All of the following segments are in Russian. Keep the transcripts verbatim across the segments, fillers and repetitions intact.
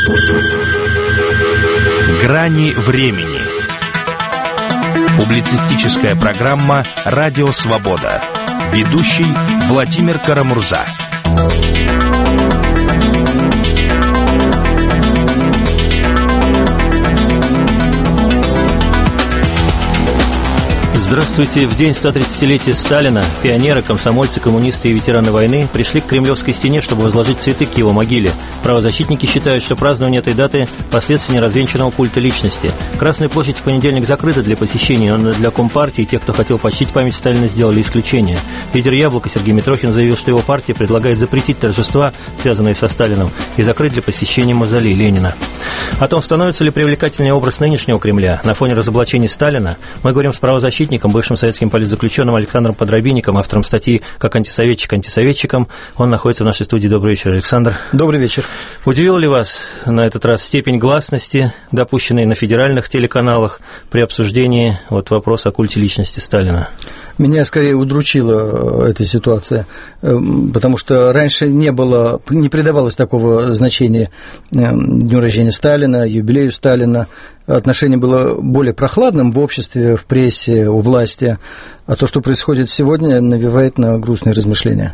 Грани времени. Публицистическая программа «Радио Свобода». Ведущий Владимир Карамурза. Здравствуйте. В день ста тридцатилетия Сталина пионеры, комсомольцы, коммунисты и ветераны войны пришли к Кремлевской стене, чтобы возложить цветы к его могиле. Правозащитники считают, что празднование этой даты – последствия неразвенчанного культа личности. Красная площадь в понедельник закрыта для посещения, но для Компартии и тех, кто хотел почтить память Сталина, сделали исключение. Лидер «Яблока» Сергей Митрохин заявил, что его партия предлагает запретить торжества, связанные со Сталином, и закрыть для посещения мавзолей Ленина. О том, становится ли привлекательнее образ нынешнего Кремля на фоне разоблачений Сталина, мы говорим с правозащитником, бывшим советским политзаключенным Александром Подробинником, автором статьи «Как антисоветчик антисоветчиком». Он находится в нашей студии. Добрый вечер, Александр. Добрый вечер. Удивила ли вас на этот раз степень гласности, допущенной на федеральных телеканалах при обсуждении вот вопроса о культе личности Сталина? Меня скорее удручила эта ситуация, потому что раньше не было, не придавалось такого значения дню рождения Сталина, юбилею Сталина. Отношение было более прохладным в обществе, в прессе, у власти, а то, что происходит сегодня, навевает на грустные размышления.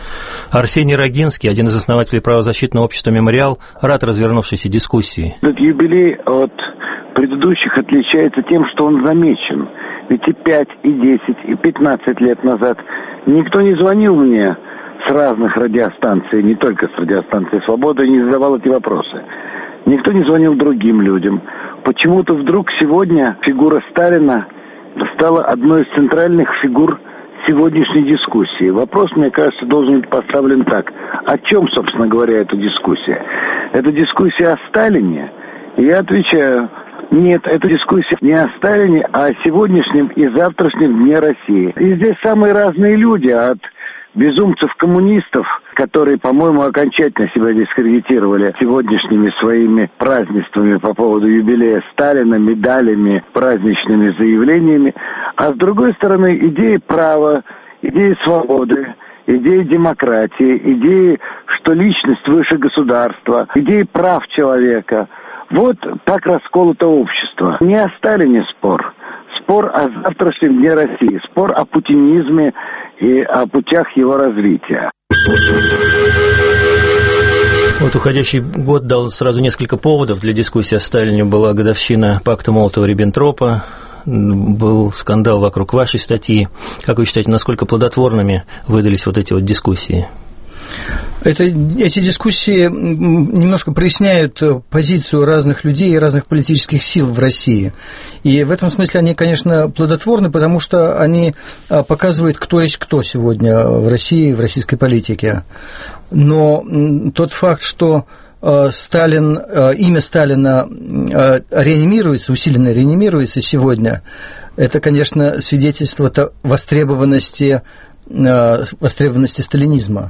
Арсений Рогинский, один из основателей правозащитного общества «Мемориал», рад развернувшейся дискуссии. Этот юбилей от предыдущих отличается тем, что он замечен. Ведь и пять, и десять, и пятнадцать лет назад никто не звонил мне с разных радиостанций, не только с радиостанции «Свобода», и не задавал эти вопросы. Никто не звонил другим людям. Почему-то вдруг сегодня фигура Сталина стала одной из центральных фигур сегодняшней дискуссии. Вопрос, мне кажется, должен быть поставлен так. О чем, собственно говоря, эта дискуссия? Это дискуссия о Сталине? И я отвечаю, нет, это дискуссия не о Сталине, а о сегодняшнем и завтрашнем дне России. И здесь самые разные люди, от безумцев-коммунистов, которые, по-моему, окончательно себя дискредитировали сегодняшними своими празднествами по поводу юбилея Сталина, медалями, праздничными заявлениями, а с другой стороны, идеи права, идеи свободы, идеи демократии, идеи, что личность выше государства, идеи прав человека. Вот так расколото общество. Не о Сталине спор. Спор о завтрашнем дне России. Спор о путинизме и о путях его развития. Вот уходящий год дал сразу несколько поводов для дискуссии о Сталине. Была годовщина пакта Молотова-Риббентропа, был скандал вокруг вашей статьи. Как вы считаете, насколько плодотворными выдались вот эти вот дискуссии? Это, эти дискуссии немножко проясняют позицию разных людей и разных политических сил в России. И в этом смысле они, конечно, плодотворны, потому что они показывают, кто есть кто сегодня в России, в российской политике. Но тот факт, что Сталин, имя Сталина реанимируется, усиленно реанимируется сегодня, это, конечно, свидетельство востребованности востребованности сталинизма.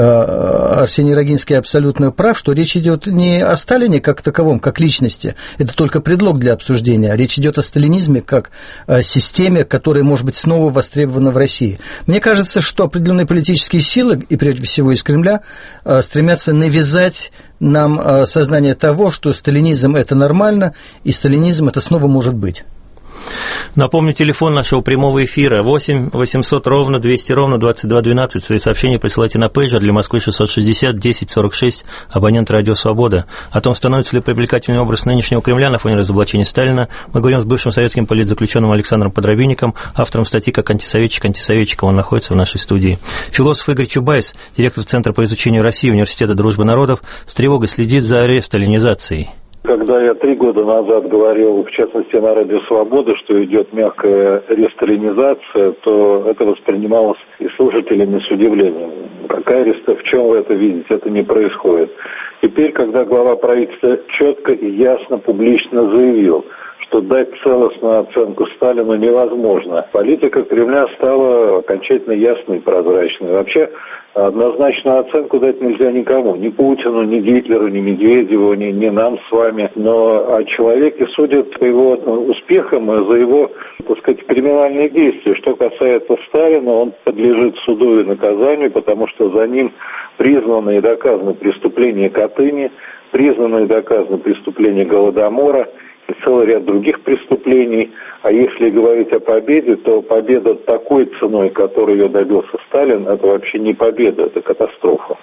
Арсений Рогинский абсолютно прав, что речь идет не о Сталине как таковом, как личности, это только предлог для обсуждения, речь идет о сталинизме как о системе, которая может быть снова востребована в России. Мне кажется, что определенные политические силы, и прежде всего из Кремля, стремятся навязать нам сознание того, что сталинизм – это нормально, и сталинизм – это снова может быть. Напомню, телефон нашего прямого эфира восемь восемьсот ровно двести ровно двадцать два двенадцать. Свои сообщения присылайте на пейджер для Москвы шестьсот шестьдесят десять сорок шесть, абонент «Радио Свобода». О том, становится ли привлекательный образ нынешнего Кремля на фоне разоблачения Сталина, мы говорим с бывшим советским политзаключенным Александром Подробинником, автором статьи «Как антисоветчик антисоветчиком». Он находится в нашей студии. Философ Игорь Чубайс, директор Центра по изучению России Университета Дружбы Народов, с тревогой следит за ресталинизацией. Когда я три года назад говорил, в частности, на Радио Свобода, что идет мягкая ресталинизация, то это воспринималось и слушателями с удивлением. Какая реста... В чем вы это видите? Это не происходит. Теперь, когда глава правительства четко и ясно публично заявил, что дать целостную оценку Сталину невозможно, политика Кремля стала окончательно ясной и прозрачной. Вообще, однозначную оценку дать нельзя никому, ни Путину, ни Гитлеру, ни Медведеву, ни, ни нам с вами, но о человеке судят по его успехам и за его, так сказать, криминальные действия. Что касается Сталина, он подлежит суду и наказанию, потому что за ним признано и доказано преступление Катыни, признано и доказано преступление Голодомора и целый ряд других преступлений. А если говорить о победе, то победа такой ценой, которой ее добился Сталин, это вообще не победа, это катастрофа.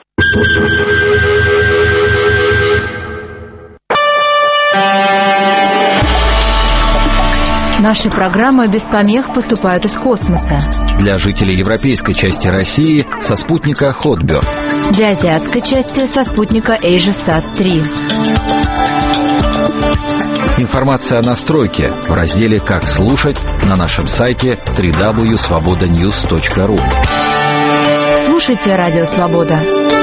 Наши программы без помех поступают из космоса. Для жителей европейской части России со спутника Хотберд. Для азиатской части со спутника AsiaSat три. Информация о настройке в разделе «Как слушать» на нашем сайте дабл ю дабл ю дабл ю точка свобода ньюс точка ру. Слушайте Радио Свобода.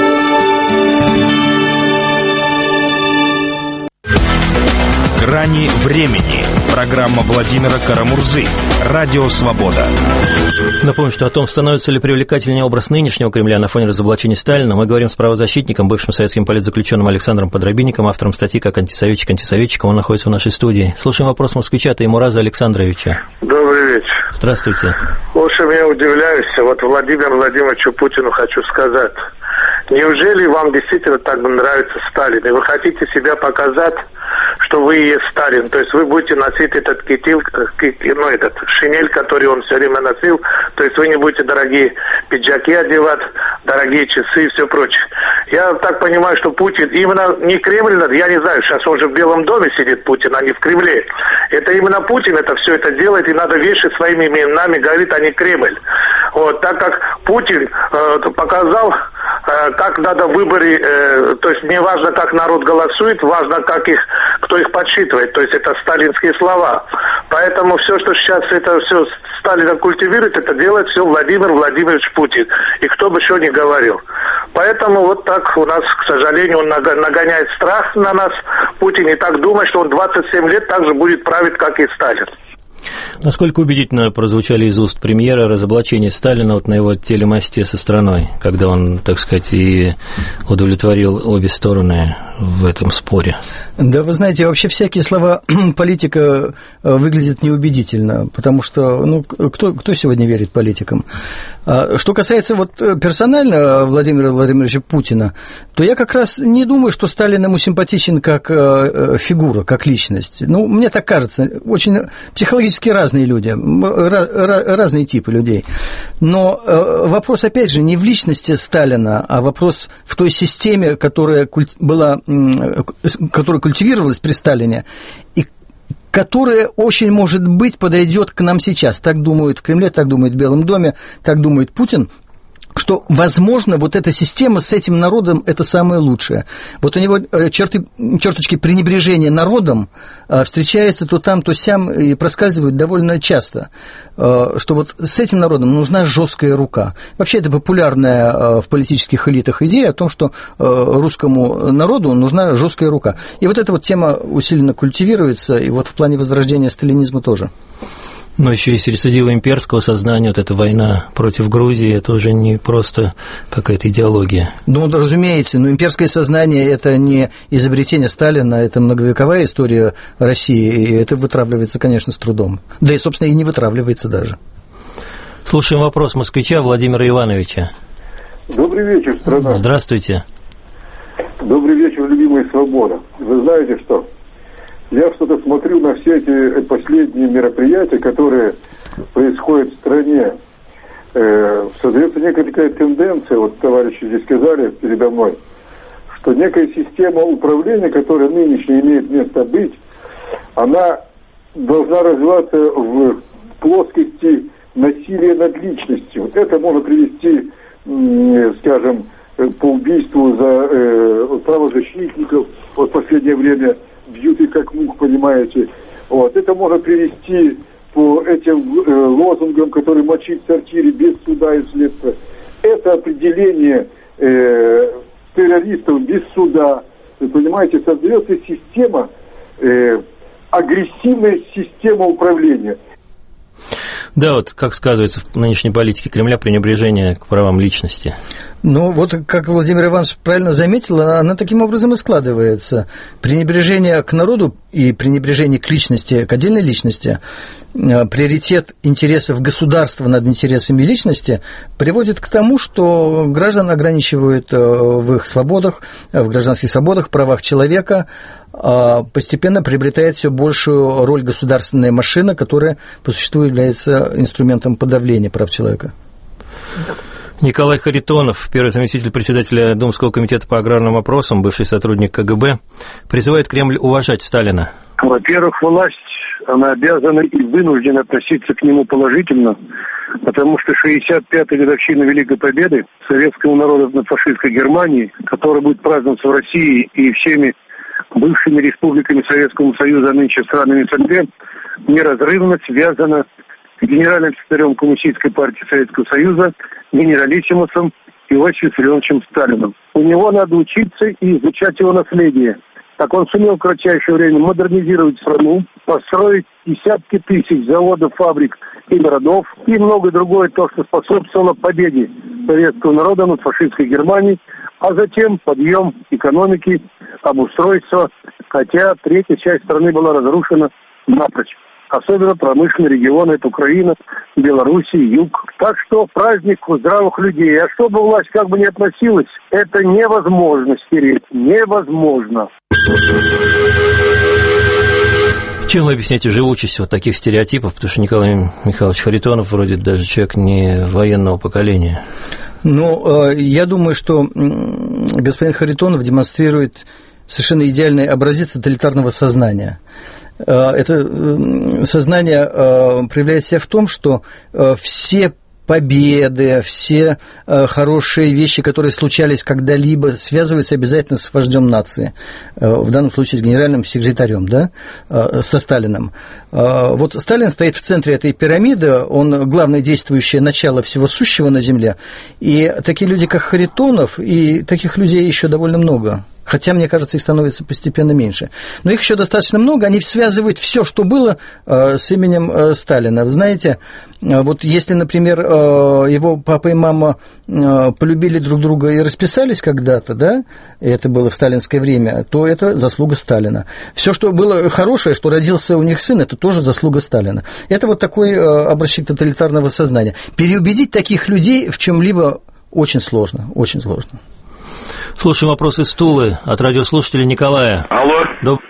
«Грани времени». Программа Владимира Карамурзы. Радио «Свобода». Напомню, что о том, становится ли привлекательнее образ нынешнего Кремля на фоне разоблачения Сталина, мы говорим с правозащитником, бывшим советским политзаключенным Александром Подробинником, автором статьи «Как антисоветчик антисоветчиком». Он находится в нашей студии. Слушаем вопрос москвича Таймураза Александровича. Добрый вечер. Здравствуйте. В общем, я удивляюсь. Вот Владимиру Владимировичу Путину хочу сказать. Неужели вам действительно так нравится Сталин? И вы хотите себя показать, что вы и есть Сталин? То есть вы будете носить этот китель, ну, этот шинель, который он все время носил. То есть вы не будете дорогие пиджаки одевать, дорогие часы и все прочее. Я так понимаю, что Путин именно не Кремль, я не знаю, сейчас он же в Белом доме сидит, Путин, а не в Кремле. Это именно Путин это все это делает, и надо вещи своими именами говорить, а не Кремль. Вот, так как Путин э, показал, э, как надо выборы, э, то есть не важно, как народ голосует, важно, как их, кто их подсчитывает, то есть это сталинские слова. Поэтому все, что сейчас это все Сталина культивирует, это делает все Владимир Владимирович Путин. И кто бы еще ни говорил. Поэтому вот так у нас, к сожалению, он нагоняет страх на нас, Путин, и так думает, что он двадцать семь лет так же будет править, как и Сталин. Насколько убедительно прозвучали из уст премьера разоблачения Сталина вот на его телемосте со страной, когда он, так сказать, и удовлетворил обе стороны в этом споре? Да, вы знаете, вообще всякие слова политика выглядят неубедительно, потому что, ну, кто, кто сегодня верит политикам? Что касается вот персонально Владимира Владимировича Путина, то я как раз не думаю, что Сталин ему симпатичен как фигура, как личность. Ну, мне так кажется, очень психологически разные люди, разные типы людей. Но вопрос, опять же, не в личности Сталина, а вопрос в той системе, которая была, которая культивировалась при Сталине, и которая очень, может быть, подойдет к нам сейчас. Так думают в Кремле, так думают в Белом доме, так думает Путин, что, возможно, вот эта система с этим народом – это самое лучшее. Вот у него черты, черточки пренебрежения народом встречаются то там, то сям и проскальзывают довольно часто, что вот с этим народом нужна жесткая рука. Вообще, это популярная в политических элитах идея о том, что русскому народу нужна жесткая рука. И вот эта вот тема усиленно культивируется, и вот в плане возрождения сталинизма тоже. Но еще есть рецидивы имперского сознания, вот эта война против Грузии, это уже не просто какая-то идеология. Ну, разумеется, но имперское сознание – это не изобретение Сталина, это многовековая история России, и это вытравливается, конечно, с трудом. Да и, собственно, и не вытравливается даже. Слушаем вопрос москвича Владимира Ивановича. Добрый вечер, страна. Здравствуйте. Добрый вечер, любимая свобода. Вы знаете что? Я что-то смотрю на все эти последние мероприятия, которые происходят в стране. Э, создается некая такая тенденция, вот товарищи здесь сказали передо мной, что некая система управления, которая нынешняя имеет место быть, она должна развиваться в плоскости насилия над личностью. Это можно привести, э, скажем, по убийству за э, правозащитников, вот в последнее время бьют их как мух, понимаете. Вот. Это можно привести по этим э, лозунгам, которые мочить в сортире без суда и следствия. Это определение э, террористов без суда. Вы понимаете, создается система, э, агрессивная система управления. Да, вот как сказывается в нынешней политике Кремля пренебрежение к правам личности. Ну, вот как Владимир Иванович правильно заметил, она таким образом и складывается. Пренебрежение к народу и пренебрежение к личности, к отдельной личности, приоритет интересов государства над интересами личности приводит к тому, что граждан ограничивают в их свободах, в гражданских свободах, правах человека, постепенно приобретает все большую роль государственная машина, которая по существу является инструментом подавления прав человека. Николай Харитонов, первый заместитель председателя Думского комитета по аграрным вопросам, бывший сотрудник ка гэ бэ, призывает Кремль уважать Сталина. Во-первых, власть, она обязана и вынуждена относиться к нему положительно, потому что шестьдесят пятая годовщина Великой Победы советского народа над фашистской Германией, которая будет праздноваться в России и всеми бывшими республиками Советского Союза, а нынче странами эс эн гэ, неразрывно связана с генеральным секретарем Коммунистической партии Советского Союза, генералиссимусом Иосифом Виссарионовичем Сталиным. У него надо учиться и изучать его наследие. Так он сумел в кратчайшее время модернизировать страну, построить десятки тысяч заводов, фабрик и городов, и многое другое, то, что способствовало победе советского народа над фашистской Германией, а затем подъем экономики, обустройство, хотя третья часть страны была разрушена напрочь. Особенно промышленные регионы, это Украина, Белоруссия, Юг. Так что праздник здравых людей. А чтобы власть как бы не относилась, это невозможно стереть. Невозможно. Чем вы объясняете живучесть вот таких стереотипов? Потому что Николай Михайлович Харитонов вроде даже человек не военного поколения. Ну, я думаю, что господин Харитонов демонстрирует совершенно идеальный образец тоталитарного сознания. Это сознание проявляет себя в том, что все победы, все хорошие вещи, которые случались когда-либо, связываются обязательно с вождем нации, в данном случае с генеральным секретарем, да, со Сталиным. Вот Сталин стоит в центре этой пирамиды, он главное действующее начало всего сущего на Земле, и такие люди, как Харитонов, и таких людей еще довольно много. Хотя, мне кажется, их становится постепенно меньше. Но их еще достаточно много, они связывают все, что было, с именем Сталина. Вы знаете, вот если, например, его папа и мама полюбили друг друга и расписались когда-то, да, и это было в сталинское время, то это заслуга Сталина. Все, что было хорошее, что родился у них сын, это тоже заслуга Сталина. Это вот такой образчик тоталитарного сознания. Переубедить таких людей в чем-либо очень сложно, очень сложно. Слушаем вопросы из Тулы от радиослушателя Николая. Алло. Доб...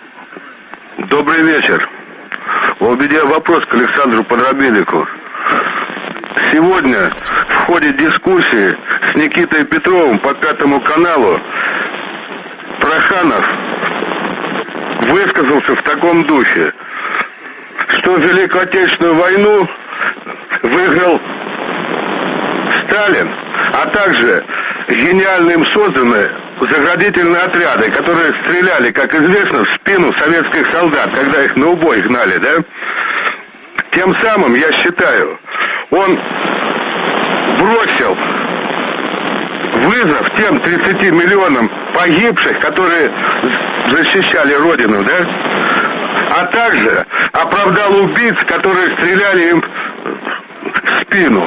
Добрый вечер. У меня вопрос к Александру Подробиннику. Сегодня в ходе дискуссии с Никитой Петровым по Пятому каналу Проханов высказался в таком духе, что Великую Отечественную войну выиграл Сталин, а также гениально им созданы заградительные отряды, которые стреляли, как известно, в спину советских солдат, когда их на убой гнали, да? Тем самым, я считаю, он бросил вызов тем тридцати миллионам погибших, которые защищали Родину, да? А также оправдал убийц, которые стреляли им в спину.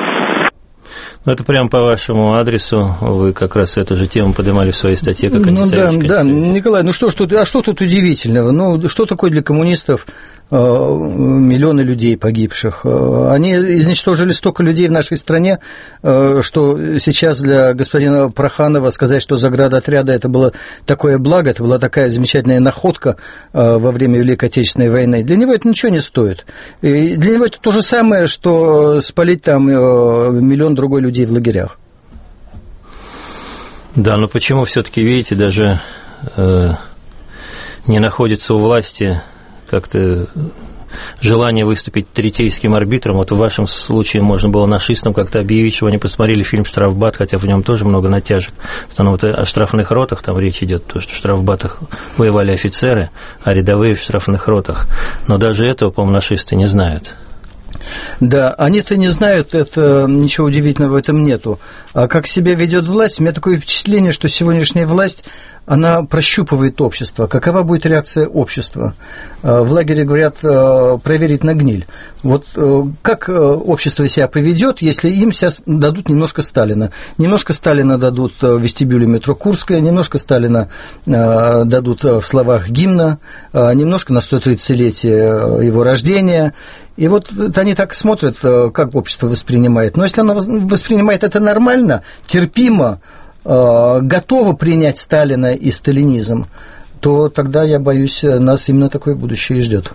Это прямо по вашему адресу, вы как раз эту же тему поднимали в своей статье, как Ну да, да, Николай, ну что, что, а что тут удивительного? Ну, что такое для коммунистов э, миллионы людей погибших? Они изничтожили столько людей в нашей стране, э, что сейчас для господина Проханова сказать, что заградотряды это было такое благо, это была такая замечательная находка э, во время Великой Отечественной войны, для него это ничего не стоит. И для него это то же самое, что спалить там э, миллион другой людей в лагерях. Да, но почему все-таки, видите, даже э, не находится у власти как-то желание выступить третейским арбитром? Вот в вашем случае можно было нашистам как-то объявить, что они посмотрели фильм «Штрафбат», хотя в нем тоже много натяжек. Стану вот о штрафных ротах там речь идет, то, что в штрафбатах воевали офицеры, а рядовые в штрафных ротах. Но даже этого, по-моему, нашисты не знают. Да, они-то не знают, это ничего удивительного в этом нету. А как себя ведет власть, у меня такое впечатление, что сегодняшняя власть, она прощупывает общество. Какова будет реакция общества? В лагере говорят проверить на гниль. Вот как общество себя поведет, если им сейчас дадут немножко Сталина? Немножко Сталина дадут в вестибюле метро Курская, немножко Сталина дадут в словах гимна, немножко на сто тридцатилетие его рождения. И вот они так смотрят, как общество воспринимает. Но если оно воспринимает это нормально, терпимо, готово принять Сталина и сталинизм, то тогда, я боюсь, нас именно такое будущее и ждет.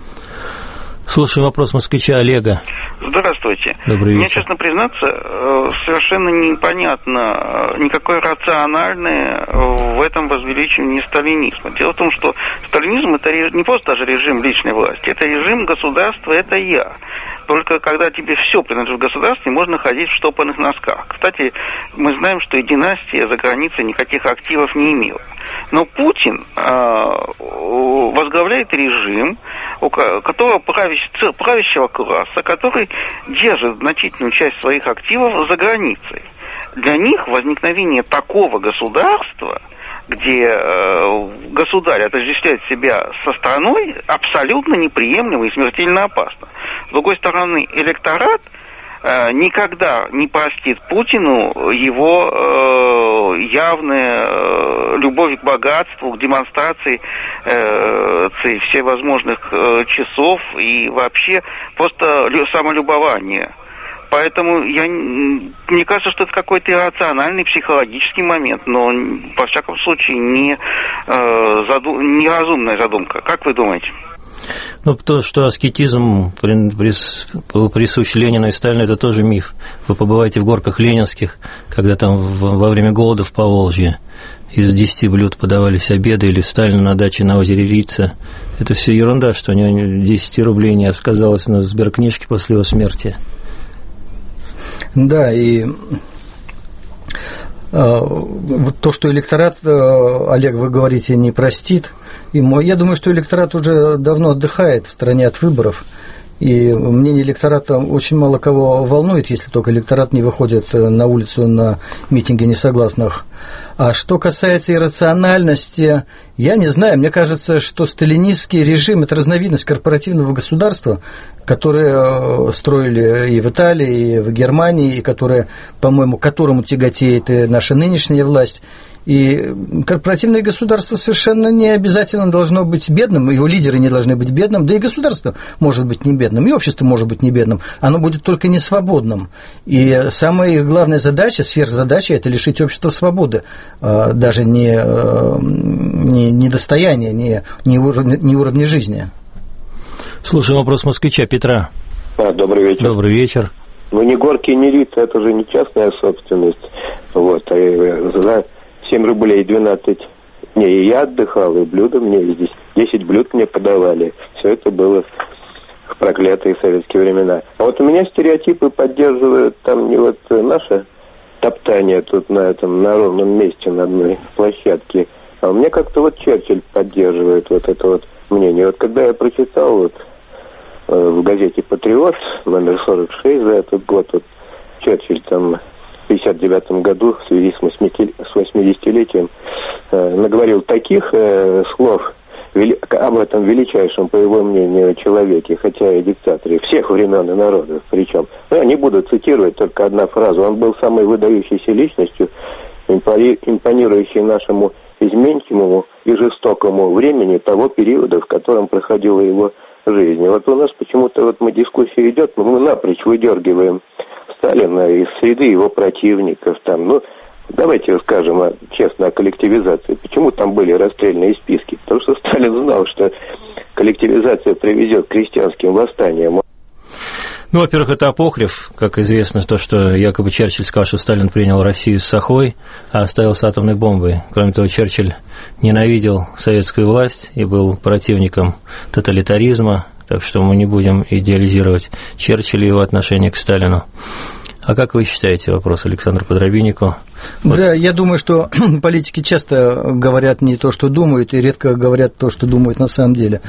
Слушаем вопрос москвича Олега. Здравствуйте. Добрый вечер. Мне, честно признаться, совершенно непонятно никакое рациональное в этом возвеличивании сталинизма. Дело в том, что сталинизм – это не просто даже режим личной власти, это режим государства, это я. Только когда тебе все принадлежит государству, можно ходить в штопанных носках. Кстати, мы знаем, что и династия за границей никаких активов не имела. Но Путин э, возглавляет режим, у которого правящего, правящего класса, который держит значительную часть своих активов за границей. Для них возникновение такого государства, где э, государь отождествляет себя со страной, абсолютно неприемлемо и смертельно опасно. С другой стороны, электорат э, никогда не простит Путину его э, явную э, любовь к богатству, к демонстрации э, всевозможных э, часов и вообще просто самолюбование. Поэтому я, мне кажется, что это какой-то иррациональный психологический момент, но, во всяком случае, не, э, заду, неразумная задумка. Как вы думаете? Ну, то, что аскетизм был присущ Ленину и Сталину, это тоже миф. Вы побываете в горках ленинских, когда там во время голода в Поволжье из десяти блюд подавались обеды, или Сталину на даче на озере Рица. Это все ерунда, что у него десять рублей не сказалось на сберкнижке после его смерти. Да, и э, вот то, что электорат, э, Олег, вы говорите, не простит, ему, я думаю, что электорат уже давно отдыхает в стороне от выборов, и мнение электората очень мало кого волнует, если только электорат не выходит на улицу на митинги несогласных. А что касается иррациональности, я не знаю, мне кажется, что сталинистский режим – это разновидность корпоративного государства, которое строили и в Италии, и в Германии, и которое, по-моему, которому тяготеет и наша нынешняя власть. И корпоративное государство совершенно не обязательно должно быть бедным, его лидеры не должны быть бедным, да и государство может быть не бедным, и общество может быть не бедным, оно будет только не свободным. И самая главная задача, сверхзадача – это лишить общества свободы, даже не, не, не достояния, не, не, уровня, не уровня жизни. Слушаем вопрос москвича Петра. А, добрый вечер. Добрый вечер. Ну, ни горки, ни Рица, это же не частная собственность. Вот, а за семь рублей двенадцать дней и я отдыхал, и блюда мне здесь, десять блюд мне подавали. Все это было в проклятые советские времена. А вот у меня стереотипы поддерживают там не вот наше топтание тут на этом, на ровном месте, на одной площадке, а у меня как-то вот Черчилль поддерживает вот это вот мнение. Вот когда я прочитал вот э, в газете «Патриот» номер сорок шесть за этот год, вот Черчилль там в пятьдесят девятом году в связи с восьмидесятилетием э, наговорил таких э, слов вели, об этом величайшем, по его мнению, человеке, хотя и диктаторе всех времен и народов, причем. Ну, я не буду цитировать, только одна фраза. Он был самой выдающейся личностью, импонирующей нашему изменчивому и жестокому времени того периода, в котором проходила его жизнь. И вот у нас почему-то вот мы дискуссия идет, но мы напрочь выдергиваем Сталина из среды его противников. Там, ну, давайте скажем о, честно о коллективизации. Почему там были расстрельные списки? Потому что Сталин знал, что коллективизация приведет к крестьянским восстаниям. Ну, во-первых, это апокриф, как известно, то, что якобы Черчилль сказал, что Сталин принял Россию с сахой, а оставил с атомной бомбой. Кроме того, Черчилль ненавидел советскую власть и был противником тоталитаризма, так что мы не будем идеализировать Черчилля и его отношение к Сталину. А как вы считаете, вопрос Александру Подробиннику? Вот. Да, я думаю, что политики часто говорят не то, что думают, и редко говорят то, что думают на самом деле.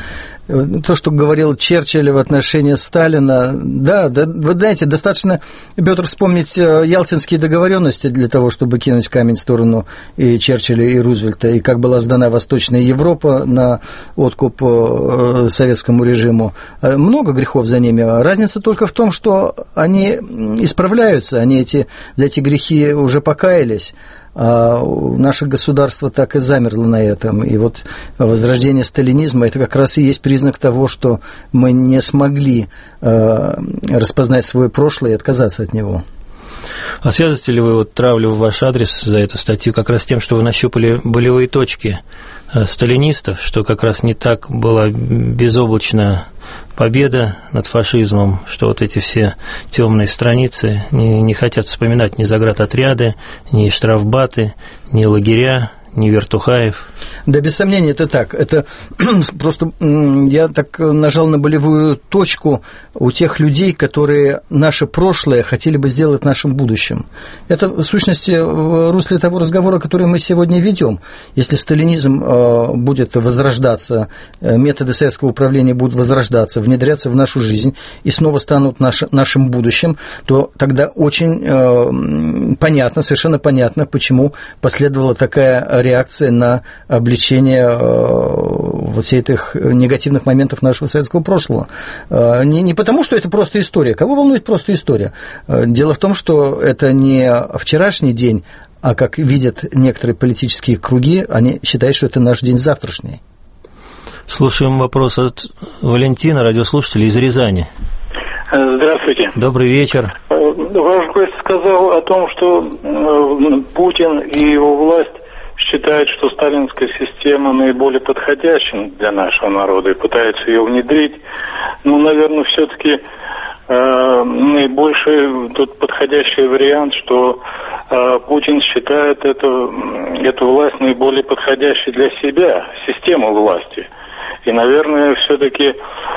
то, что говорил Черчилль в отношении Сталина, да, да, вы знаете, достаточно, Петр, вспомнить ялтинские договоренности для того, чтобы кинуть камень в сторону и Черчилля, и Рузвельта, и как была сдана Восточная Европа на откуп советскому режиму. Много грехов за ними. Разница только в том, что они исправляются, они эти, за эти грехи уже покаялись. А наше государство так и замерло на этом. И вот возрождение сталинизма – это как раз и есть признак того, что мы не смогли э, распознать свое прошлое и отказаться от него. А связываете ли вы вот травлю в ваш адрес за эту статью как раз тем, что вы нащупали болевые точки сталинистов, что как раз не так была безоблачна победа над фашизмом, что вот эти все темные страницы не, не хотят вспоминать ни заградотряды, ни штрафбаты, ни лагеря, ни Вертухаев? Да, без сомнения, это так. Это просто я так нажал на болевую точку у тех людей, которые наше прошлое хотели бы сделать нашим будущим. Это, в сущности, в русле того разговора, который мы сегодня ведем. Если сталинизм будет возрождаться, методы советского управления будут возрождаться, внедряться в нашу жизнь и снова станут наш, нашим будущим, то тогда очень понятно, совершенно понятно, почему последовала такая реакция на обличение вот всех этих негативных моментов нашего советского прошлого. Не, не потому, что это просто история. Кого волнует просто история? Дело в том, что это не вчерашний день, а, как видят некоторые политические круги, они считают, что это наш день завтрашний. Слушаем вопрос от Валентина, радиослушателя из Рязани. Здравствуйте. Добрый вечер. Ваш гость сказал о том, что Путин и его власть считают, что сталинская система наиболее подходящая для нашего народа и пытаются ее внедрить. Ну, наверное, все-таки э, наибольший тут подходящий вариант, что э, Путин считает эту, эту власть наиболее подходящей для себя, систему власти. И, наверное, все-таки э,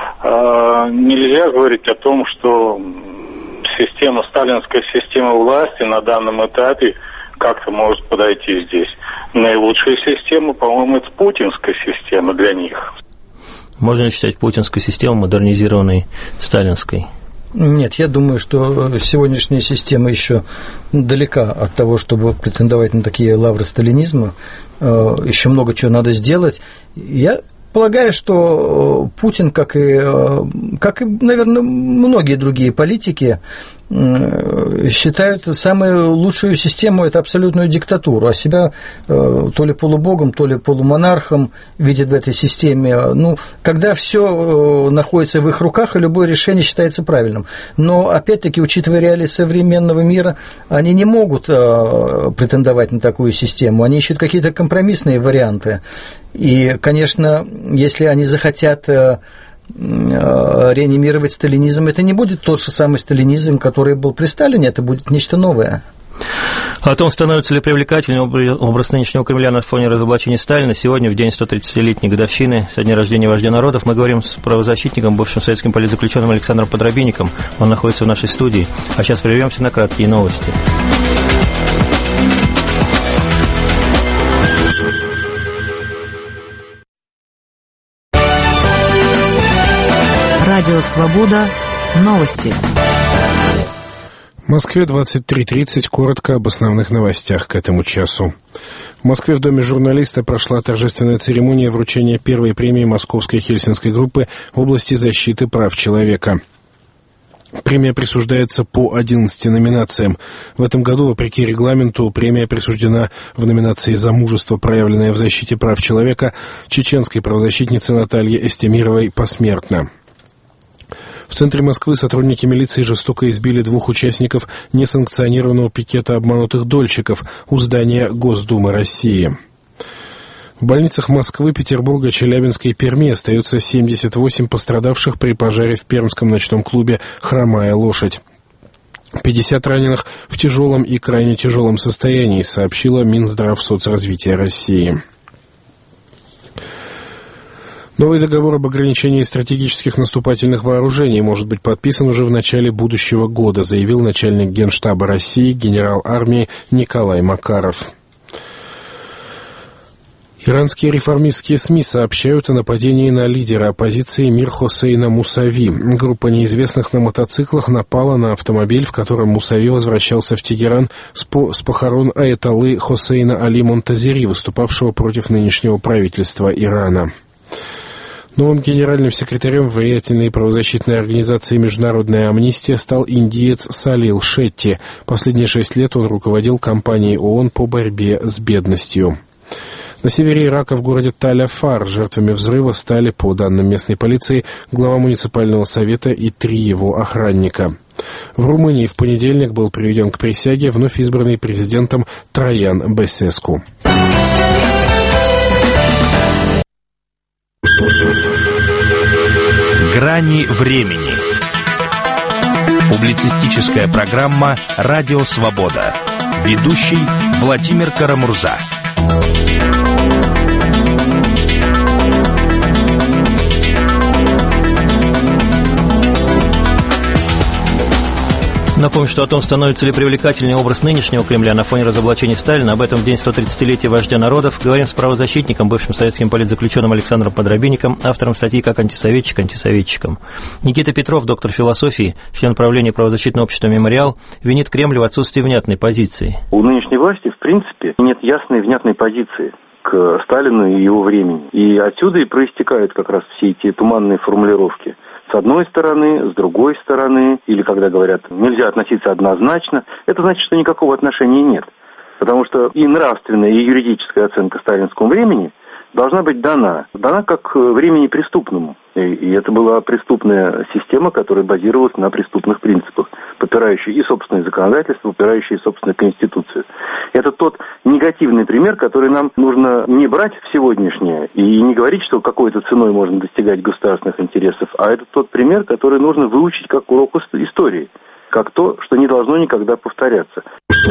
нельзя говорить о том, что система, сталинская система власти на данном этапе как-то может подойти здесь. Наилучшая система, по-моему, это путинская система для них. Можно ли считать путинскую систему модернизированной сталинской? Нет, я думаю, что сегодняшняя система еще далека от того, чтобы претендовать на такие лавры сталинизма. Еще много чего надо сделать. Я полагаю, что Путин, как и, как и, наверное, многие другие политики, считают самую лучшую систему – это абсолютную диктатуру, а себя то ли полубогом, то ли полумонархом видят в этой системе. Ну, когда все находится в их руках, и любое решение считается правильным. Но, опять-таки, учитывая реалии современного мира, они не могут претендовать на такую систему, они ищут какие-то компромиссные варианты. И, конечно, если они захотят реанимировать сталинизм, это не будет тот же самый сталинизм, который был при Сталине, это будет нечто новое. О том, становится ли привлекательным образ нынешнего Кремля на фоне разоблачения Сталина, сегодня, в день сто тридцатилетней годовщины со дня рождения вождя народов, мы говорим с правозащитником, бывшим советским политзаключенным Александром Подробинником. Он находится в нашей студии. А сейчас прервемся на краткие новости. Радио «Свобода». Новости. В Москве двадцать три тридцать. Коротко об основных новостях к этому часу. В Москве в Доме журналиста прошла торжественная церемония вручения первой премии Московской Хельсинской группы в области защиты прав человека. Премия присуждается по одиннадцати номинациям. В этом году, вопреки регламенту, премия присуждена в номинации «За мужество, проявленное в защите прав человека» чеченской правозащитнице Наталье Эстемировой посмертно. В центре Москвы сотрудники милиции жестоко избили двух участников несанкционированного пикета обманутых дольщиков у здания Госдумы России. В больницах Москвы, Петербурга, Челябинска и Перми остается семьдесят восемь пострадавших при пожаре в пермском ночном клубе «Хромая лошадь». пятьдесят раненых в тяжелом и крайне тяжелом состоянии, сообщила Минздравсоцразвития России. Новый договор об ограничении стратегических наступательных вооружений может быть подписан уже в начале будущего года, заявил начальник Генштаба России генерал армии Николай Макаров. Иранские реформистские СМИ сообщают о нападении на лидера оппозиции Мир Хосейна Мусави. Группа неизвестных на мотоциклах напала на автомобиль, в котором Мусави возвращался в Тегеран с, по- с похорон аятоллы Хосейна Али Монтазери, выступавшего против нынешнего правительства Ирана. Новым генеральным секретарем влиятельной правозащитной организации «Международная амнистия» стал индиец Салил Шетти. Последние шесть лет он руководил кампанией ООН по борьбе с бедностью. На севере Ирака в городе Таль-Афар жертвами взрыва стали, по данным местной полиции, глава муниципального совета и три его охранника. В Румынии в понедельник был приведен к присяге вновь избранный президентом Троян Бесеску. Грани времени. Публицистическая программа «Радио Свобода». Ведущий Владимир Карамурза. Напомню, что о том, становится ли привлекательнее образ нынешнего Кремля на фоне разоблачения Сталина, об этом в день сто тридцатилетия вождя народов, говорим с правозащитником, бывшим советским политзаключенным Александром Подробинником, автором статьи «Как антисоветчик антисоветчиком». Никита Петров, доктор философии, член правления правозащитного общества «Мемориал», винит Кремль в отсутствии внятной позиции. У нынешней власти, в принципе, нет ясной внятной позиции к Сталину и его времени. И отсюда и проистекают как раз все эти туманные формулировки. С одной стороны, с другой стороны, или когда говорят, нельзя относиться однозначно, это значит, что никакого отношения нет. Потому что и нравственная, и юридическая оценка сталинскому времени должна быть дана. Дана как времени преступному. И, и это была преступная система, которая базировалась на преступных принципах, попирающая и собственное законодательство, попирающая и собственную конституцию. Это тот негативный пример, который нам нужно не брать в сегодняшнее и не говорить, что какой-то ценой можно достигать государственных интересов, а это тот пример, который нужно выучить как урок истории, как то, что не должно никогда повторяться.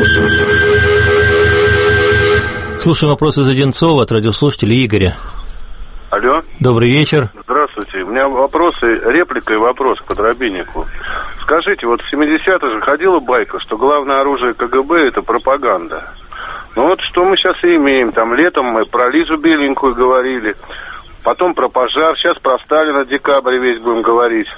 Слушаем вопрос из Одинцова от радиослушателя Игоря. Алло. Добрый вечер. Здравствуйте. У меня вопросы, реплика и вопрос к Подробиннику. Скажите, вот в семидесятых же ходила байка, что главное оружие КГБ – это пропаганда. Ну вот что мы сейчас и имеем. Там летом мы про Лизу Беленькую говорили, потом про пожар, сейчас про Сталина декабрь весь будем говорить.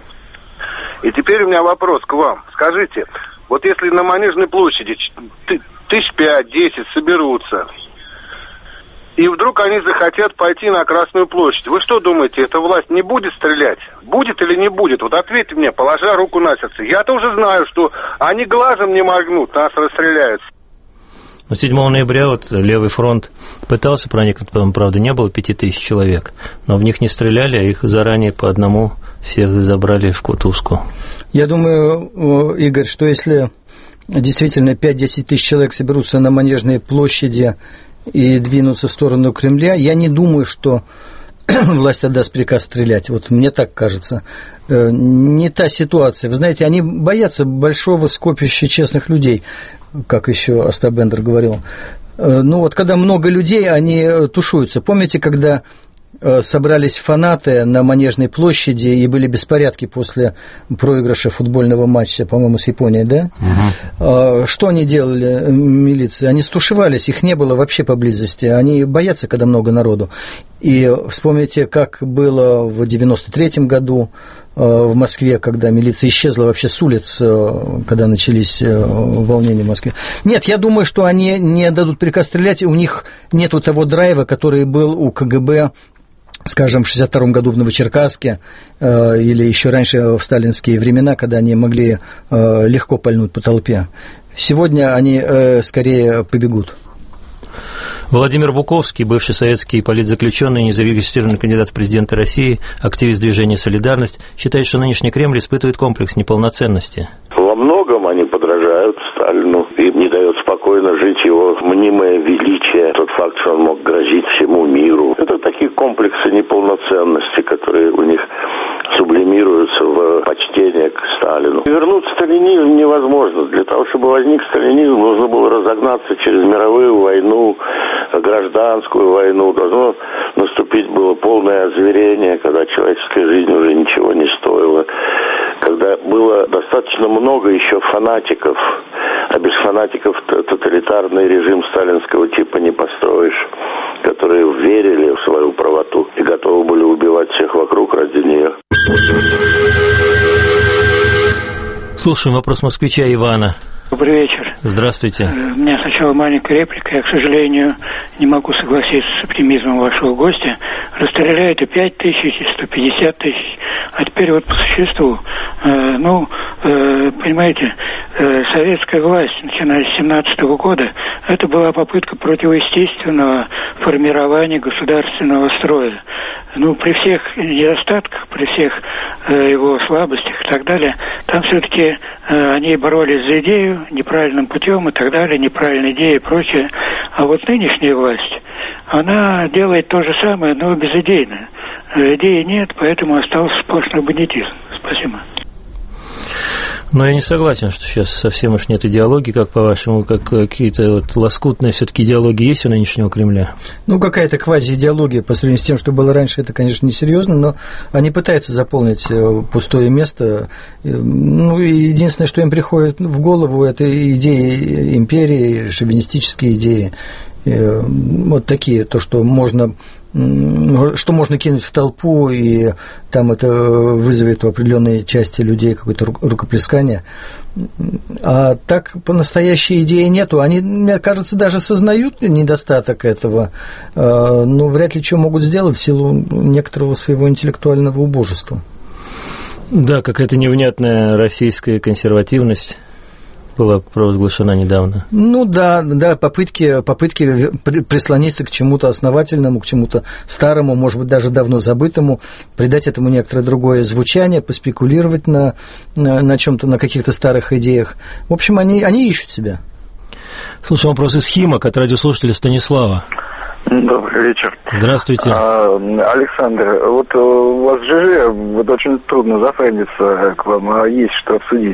И теперь у меня вопрос к вам. Скажите, вот если на Манежной площади тысяч пять-десять соберутся, и вдруг они захотят пойти на Красную площадь, вы что думаете, эта власть не будет стрелять? Будет или не будет? Вот ответьте мне, положа руку на сердце. Я-то уже знаю, что они глазом не моргнут, нас расстреляют. седьмого ноября вот Левый фронт пытался проникнуть, потом, правда, не было пяти тысяч человек, но в них не стреляли, а их заранее по одному всех забрали в кутузку. Я думаю, Игорь, что если действительно пять-десять тысяч человек соберутся на Манежной площади и двинутся в сторону Кремля, я не думаю, что власть отдаст приказ стрелять. Вот мне так кажется. Не та ситуация. Вы знаете, они боятся большого скопища честных людей, как еще Астабендер говорил. Ну вот, когда много людей, они тушуются. Помните, когда собрались фанаты на Манежной площади и были беспорядки после проигрыша футбольного матча, по-моему, с Японией, да? Угу. Что они делали, милиция? Они стушевались, их не было вообще поблизости. Они боятся, когда много народу. И вспомните, как было в девяносто третьем году в Москве, когда милиция исчезла вообще с улиц, когда начались волнения в Москве. Нет, я думаю, что они не дадут приказ стрелять, и у них нету того драйва, который был у КГБ, скажем, в шестьдесят втором году в Новочеркасске э, или еще раньше в сталинские времена, когда они могли э, легко пальнуть по толпе. Сегодня они э, скорее побегут. Владимир Буковский, бывший советский политзаключенный, незарегистрированный кандидат в президенты России, активист движения «Солидарность», считает, что нынешний Кремль испытывает комплекс неполноценности. Во многом они подражают Сталину. Им не дает спокойно жить его мнимое величие, тот факт, что он мог грозить всему миру. Это такие комплексы неполноценности, которые у них сублимируются в почтение к Сталину. Вернуть сталинизм невозможно. Для того, чтобы возник сталинизм, нужно было разогнаться через мировую войну, гражданскую войну. Должно наступить было полное озверение, когда человеческая жизнь уже ничего не стоила, когда было достаточно много еще фанатиков А без фанатиков тоталитарный режим сталинского типа не построишь, которые верили в свою правоту и готовы были убивать всех вокруг ради нее. Слушаем вопрос москвича Ивана. Добрый вечер. Здравствуйте. У меня сначала маленькая реплика. Я, к сожалению, не могу согласиться с оптимизмом вашего гостя. Расстреляют и пять тысяч, и сто пятьдесят тысяч. А теперь вот по существу. Э, ну, э, понимаете, э, советская власть, начиная с семнадцатого года, это была попытка противоестественного формирования государственного строя. Ну, при всех недостатках, при всех э, его слабостях и так далее, там все-таки э, они боролись за идею неправильным путем и так далее, неправильные идеи и прочее. А вот нынешняя власть, она делает то же самое, но безидейно. Э, идеи нет, поэтому остался сплошной бандитизм. Спасибо. Но я не согласен, что сейчас совсем уж нет идеологии, как по-вашему, как какие-то вот лоскутные все-таки идеологии есть у нынешнего Кремля? Ну, какая-то квази-идеология по сравнению с тем, что было раньше, это, конечно, несерьезно, но они пытаются заполнить пустое место. Ну, и единственное, что им приходит в голову, это идеи империи, шовинистические идеи. Вот такие, то, что можно... что можно кинуть в толпу, и там это вызовет у определенной части людей какое-то рукоплескание. А так по настоящей идеи нету. Они, мне кажется, даже сознают недостаток этого, но вряд ли что могут сделать в силу некоторого своего интеллектуального убожества. Да, какая-то невнятная российская консервативность была провозглашена недавно. Ну да, да, попытки, попытки прислониться к чему-то основательному, к чему-то старому, может быть, даже давно забытому, придать этому некоторое другое звучание, поспекулировать на, на, на чем-то, на каких-то старых идеях. В общем, они, они ищут себя. Слушаем вопрос из Химок от радиослушателя Станислава. Добрый вечер. Здравствуйте. А, Александр, вот у вас ЖЖ, вот очень трудно зафрендиться к вам, а есть что обсудить.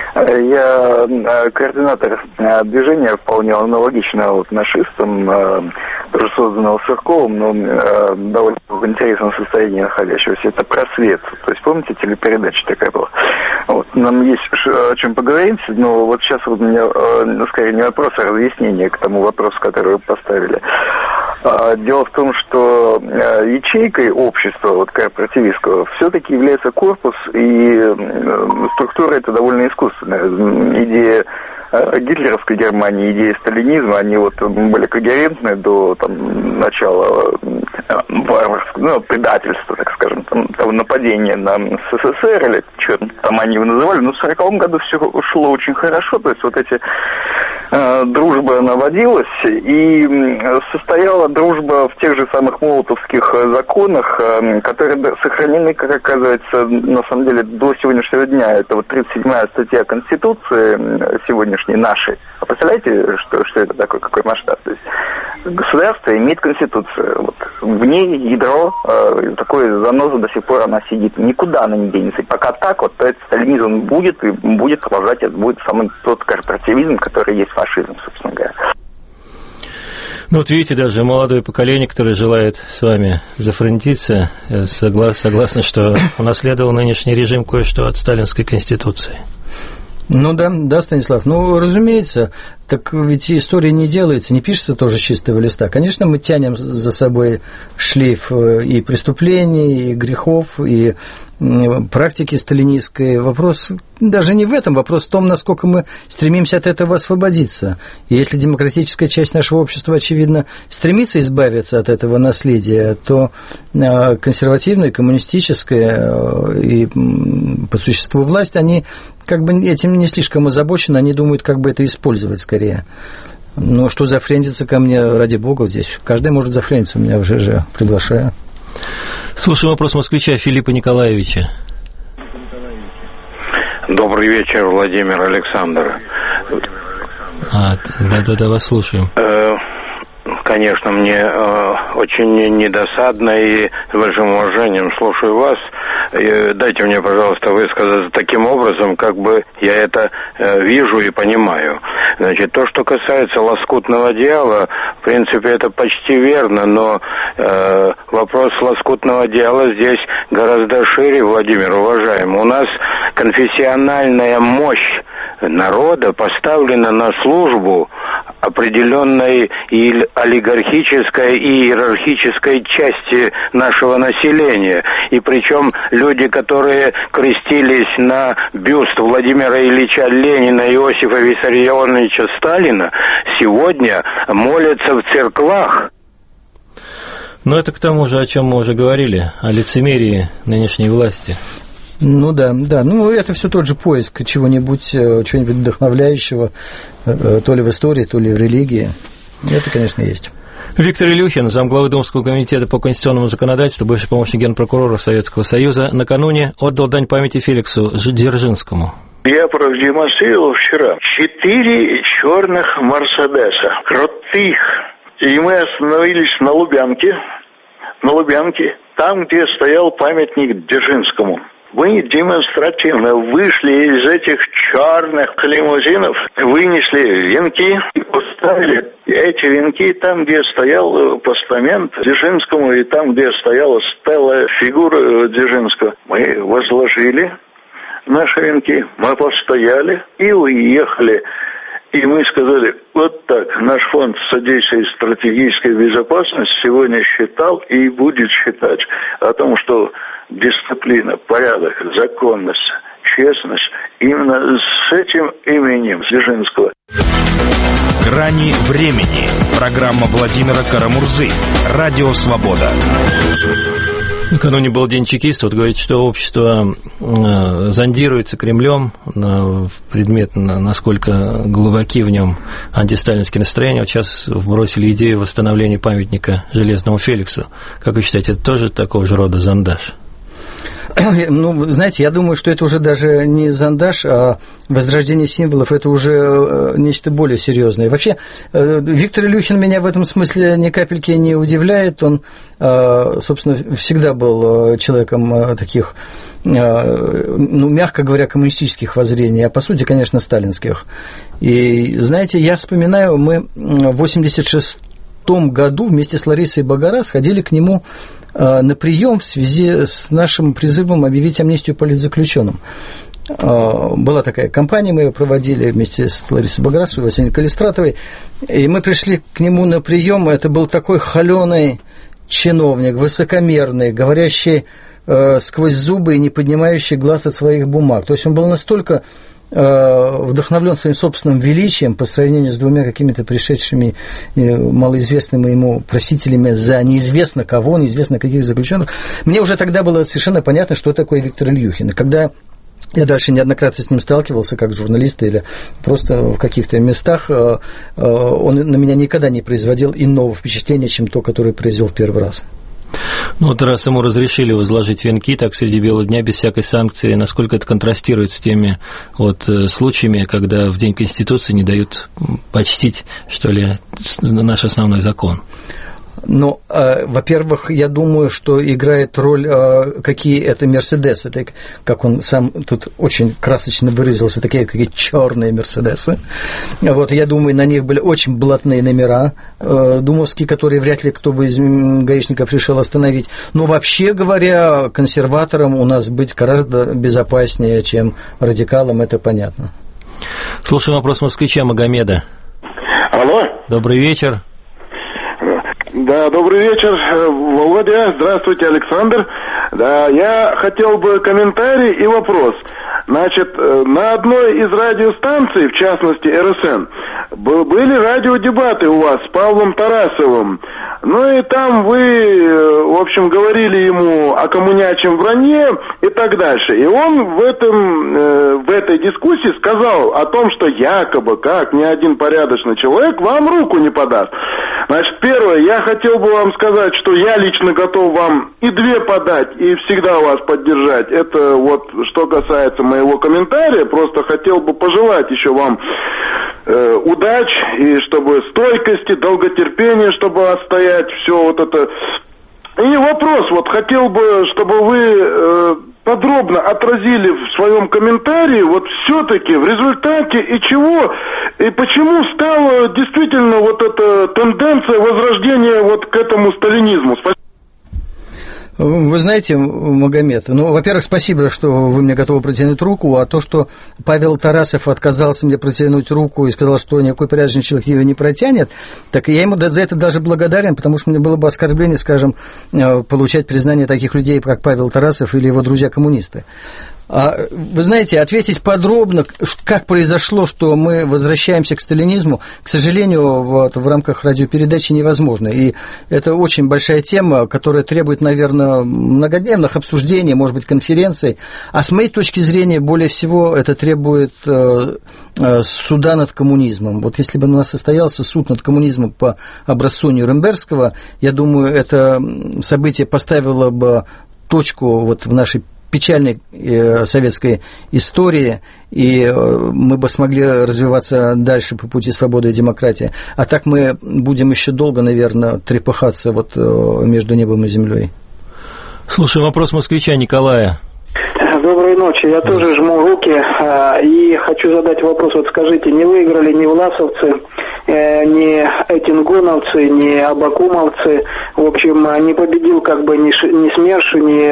Я координатор движения вполне аналогичного вот нашистам, тоже созданного Сырковым, но довольно в интересном состоянии находящегося. Это «Просвет». То есть, помните, телепередача такая была? Вот, нам есть о чем поговорить, но вот сейчас вот у меня, скорее, не вопрос, а разъяснение к тому вопросу, который вы поставили. Дело в том, что ячейкой общества, вот корпоративистского, все-таки является корпус, и структура эта довольно искусственная. Идея гитлеровской Германии, идеи сталинизма, они вот были когерентны до там, начала варварского, ну, предательства, так скажем, там, того нападения на СССР, или что там они его называли, но в сороковом году все шло очень хорошо, то есть вот эти э, дружба наводилась, и состояла дружба в тех же самых молотовских законах, э, которые сохранены, как оказывается, на самом деле, до сегодняшнего дня. Это вот тридцать седьмая статья Конституции сегодняшней, нашей. А представляете, что, что это такое, какой масштаб? То есть государство имеет Конституцию. Вот. В ней ядро, э, такое заноза до сих пор она сидит. Никуда она не денется. И пока так, вот этот сталинизм будет, и будет продолжать, это будет самый тот корпоративизм, который есть фашизм, собственно говоря. Ну вот видите, даже молодое поколение, которое желает с вами зафронтиться, соглас, согласно, что унаследовал нынешний режим кое-что от сталинской конституции. Ну да, да, Станислав, ну, разумеется, так ведь история не делается, не пишется тоже с чистого листа. Конечно, мы тянем за собой шлейф и преступлений, и грехов, и практики сталинистской. Вопрос даже не в этом, вопрос в том, насколько мы стремимся от этого освободиться. И если демократическая часть нашего общества, очевидно, стремится избавиться от этого наследия, то консервативная, коммунистическая и по существу власть, они как бы этим не слишком озабочены, они думают, как бы это использовать скорее. Но что зафрендиться ко мне, ради бога, здесь каждый может зафрендиться, у меня в ЖЖ, приглашаю. Слушаем вопрос москвича Филиппа Николаевича. Добрый вечер, Владимир, Александр. А, да-да-да, вас слушаем. Конечно, мне э, очень недосадно и с большим уважением слушаю вас. И дайте мне, пожалуйста, высказаться таким образом, как бы я это э, вижу и понимаю. Значит, то, что касается лоскутного одеяла, в принципе, это почти верно, но э, вопрос лоскутного одеяла здесь гораздо шире, Владимир, уважаемый. У нас конфессиональная мощь народа поставлена на службу определенной и олигархической и иерархической части нашего населения. И причем люди, которые крестились на бюст Владимира Ильича Ленина и Иосифа Виссарионовича Сталина, сегодня молятся в церквах. Но это к тому же, о чем мы уже говорили, о лицемерии нынешней власти. Ну да, да. Ну, это все тот же поиск чего-нибудь, чего-нибудь вдохновляющего, то ли в истории, то ли в религии. Это, конечно, есть. Виктор Илюхин, замглавы Думского комитета по конституционному законодательству, бывший помощник генпрокурора Советского Союза, накануне отдал дань памяти Феликсу Дзержинскому. Я продемонстрировал вчера четыре черных Мерседеса, крутых. И мы остановились на Лубянке, на Лубянке, там, где стоял памятник Дзержинскому. Мы демонстративно вышли из этих черных лимузинов, вынесли венки и поставили эти венки там, где стоял постамент Дзержинскому, и там, где стояла стела фигура Дзержинского. Мы возложили наши венки, мы постояли и уехали. И мы сказали, вот так, наш фонд содействия стратегической безопасности сегодня считал и будет считать о том, что дисциплина, порядок, законность, честность именно с этим именем Дзержинского. «Грани времени». Программа Владимира Карамурзы. Радио «Свобода». Накануне был День чекистов. Вот говорит, что общество э, зондируется Кремлем на предмет, на, насколько глубоки в нем антисталинские настроения. Вот сейчас вбросили идею восстановления памятника Железному Феликсу. Как вы считаете, это тоже такого же рода зондаж? Ну, знаете, я думаю, что это уже даже не зондаж, а возрождение символов, это уже нечто более серьезное. Вообще, Виктор Илюхин меня в этом смысле ни капельки не удивляет. Он, собственно, всегда был человеком таких, ну, мягко говоря, коммунистических воззрений, а по сути, конечно, сталинских. И, знаете, я вспоминаю, мы в восемьдесят шестом году вместе с Ларисой Багара сходили к нему на прием в связи с нашим призывом объявить амнистию политзаключенным. Была такая кампания, мы ее проводили вместе с Ларисой Багарасовой, Василием Калистратовой, и мы пришли к нему на прием. Это был такой холёный чиновник, высокомерный, говорящий э, сквозь зубы и не поднимающий глаз от своих бумаг. То есть он был настолько вдохновлен своим собственным величием по сравнению с двумя какими-то пришедшими малоизвестными ему просителями за неизвестно кого, неизвестно каких заключенных. Мне уже тогда было совершенно понятно, что такое Виктор Илюхин. И когда я дальше неоднократно с ним сталкивался, как журналист или просто в каких-то местах, он на меня никогда не производил иного впечатления, чем то, которое произвел в первый раз. Ну вот раз ему разрешили возложить венки так среди бела дня без всякой санкции, насколько это контрастирует с теми вот случаями, когда в День Конституции не дают почтить, что ли, наш основной закон? Ну, э, во-первых, я думаю, что играет роль, э, какие это Мерседесы, это, как он сам тут очень красочно выразился, такие, такие черные Мерседесы. Вот, я думаю, на них были очень блатные номера э, думовские, которые вряд ли кто бы из гаишников решил остановить. Но вообще говоря, консерваторам у нас быть гораздо безопаснее, чем радикалам, это понятно. Слушаем вопрос москвича Магомеда. Алло. Добрый вечер. Да, добрый вечер, Володя. Здравствуйте, Александр. Да, я хотел бы комментарий и вопрос. Значит, на одной из радиостанций, в частности эр эс эн, были радиодебаты у вас с Павлом Тарасовым. Ну и там вы, в общем, говорили ему о коммунячем вранье и так дальше. И он в, этом, в этой дискуссии сказал о том, что якобы, как ни один порядочный человек вам руку не подаст. Значит, первое, я хотел бы вам сказать, что я лично готов вам и две подать, и всегда вас поддержать. Это вот что касается моего комментария. Просто хотел бы пожелать еще вам э, удач, и чтобы стойкости, долготерпения, чтобы отстоять все вот это. И вопрос, вот хотел бы, чтобы вы э, подробно отразили в своем комментарии, вот все-таки в результате и чего, и почему стала действительно вот эта тенденция возрождения вот к этому сталинизму. Спасибо. Вы знаете, Магомед, ну, во-первых, спасибо, что вы мне готовы протянуть руку, а то, что Павел Тарасов отказался мне протянуть руку и сказал, что никакой порядочный человек ее не протянет, так я ему за это даже благодарен, потому что мне было бы оскорбление, скажем, получать признание таких людей, как Павел Тарасов или его друзья-коммунисты. Вы знаете, ответить подробно, как произошло, что мы возвращаемся к сталинизму, к сожалению, вот, в рамках радиопередачи невозможно. И это очень большая тема, которая требует, наверное, многодневных обсуждений, может быть, конференций. А с моей точки зрения, более всего, это требует э, э, суда над коммунизмом. Вот если бы у нас состоялся суд над коммунизмом по образцу Нюрнбергского, я думаю, это событие поставило бы точку вот в нашей печальной э, советской истории, и э, мы бы смогли развиваться дальше по пути свободы и демократии. А так мы будем еще долго, наверное, трепыхаться вот, э, между небом и землей. Слушаем вопрос москвича Николая. Доброй ночи. Я тоже жму руки и хочу задать вопрос. Вот скажите, не выиграли ни власовцы, ни этингоновцы, ни абакумовцы. В общем, не победил как бы ни СМЕРШ, ни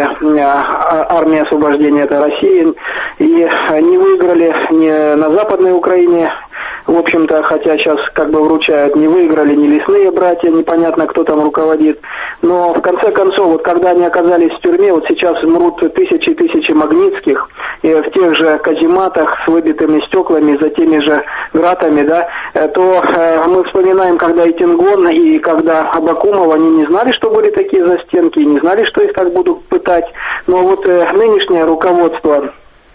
армия освобождения это России. И не выиграли ни на Западной Украине, в общем-то, хотя сейчас как бы вручают, не выиграли ни лесные братья, непонятно, кто там руководит. Но в конце концов, вот когда они оказались в тюрьме, вот сейчас мрут тысячи и тысячи Магнитских, и в тех же казематах с выбитыми стеклами, за теми же гратами, да, то э, мы вспоминаем, когда и Тингон, и когда Абакумов, они не знали, что были такие застенки, и не знали, что их так будут пытать. Но вот э, нынешнее руководство,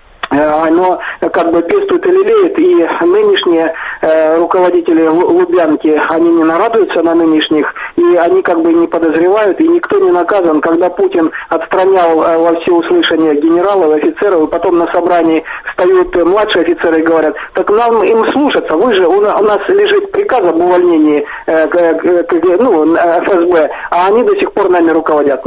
оно как бы пестует и лелеет, и нынешние э, руководители Лубянки, они не нарадуются на нынешних, и они как бы не подозревают, и никто не наказан. Когда Путин отстранял э, во всеуслышание генералов, офицеров, и потом на собрании встают э, младшие офицеры и говорят, так нам им слушаться, вы же, у, у нас лежит приказ об увольнении э, к, к, ну, эф эс бэ, а они до сих пор нами руководят.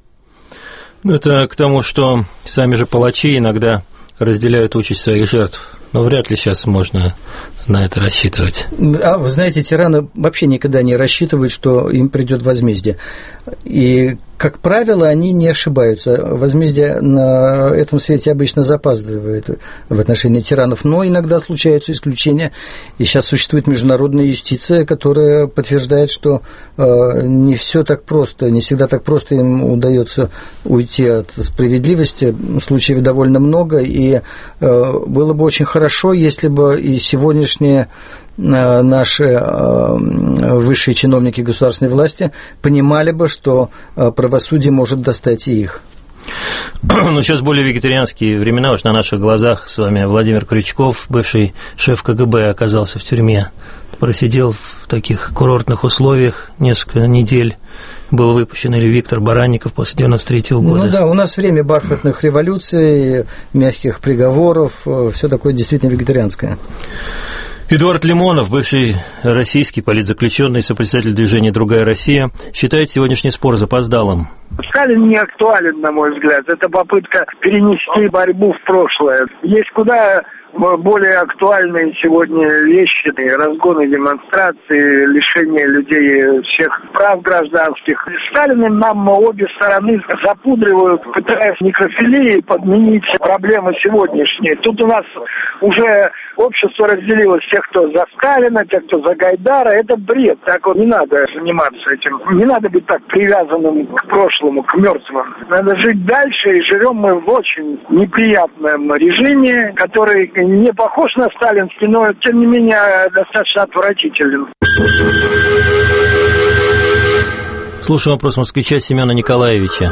Это к тому, что сами же палачи иногда разделяют участь своих жертв. Но вряд ли сейчас можно на это рассчитывать. А вы знаете, тираны вообще никогда не рассчитывают, что им придет возмездие. И, как правило, они не ошибаются. Возмездие на этом свете обычно запаздывает в отношении тиранов, но иногда случаются исключения. И сейчас существует международная юстиция, которая подтверждает, что не все так просто, не всегда так просто им удается уйти от справедливости. Случаев довольно много, и было бы очень хорошо, если бы и сегодняшние наши высшие чиновники государственной власти понимали бы, что правосудие может достать и их. Ну, сейчас более вегетарианские времена, уж на наших глазах с вами Владимир Крючков, бывший шеф ка гэ бэ, оказался в тюрьме. Просидел в таких курортных условиях несколько недель. Был выпущен, или Виктор Баранников после девяносто третьего года. Ну да, у нас время бархатных революций, мягких приговоров, все такое действительно вегетарианское. Эдуард Лимонов, бывший российский политзаключенный, сопредседатель движения «Другая Россия», считает сегодняшний спор запоздалым. Сталин не актуален, на мой взгляд. Это попытка перенести борьбу в прошлое. Есть куда более актуальные сегодня вещи, разгоны демонстрации, лишение людей всех прав гражданских. Сталиным нам обе стороны запудривают, пытаясь некрофилией подменить проблемы сегодняшние. Тут у нас уже общество разделилось: тех, кто за Сталина, тех, кто за Гайдара. Это бред. Так вот не надо заниматься этим. Не надо быть так привязанным к прошлому, к мертвым. Надо жить дальше, и живем мы в очень неприятном режиме, который не похож на сталинский, но тем не менее достаточно отвратителен. Слушаю вопрос москвича Семена Николаевича.